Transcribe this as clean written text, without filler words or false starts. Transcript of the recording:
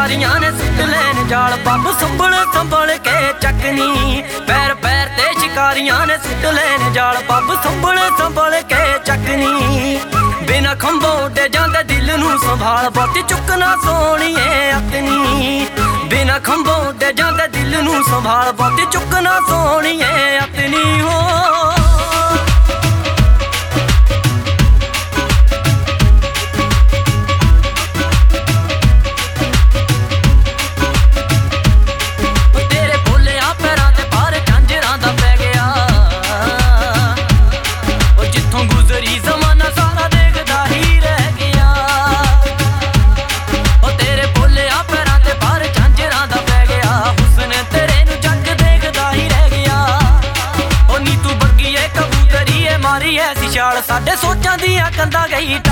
शिकारियां ने सुट लैन जाल पब संभल संभल के चकनी पैर पैर ते शिकारियां ने सुट लैन जाल पब संभल संभल के चकनी बिना खंभों उड्डे जांदे दिल नूं संभाल बहुती चुकना सोहणीए अपनी बिना खंभों उड्डे जांदे दिल नूं संभाल बहुती चुकना सोहणीए अपनी हो साडे सोचां दियां कंधां गई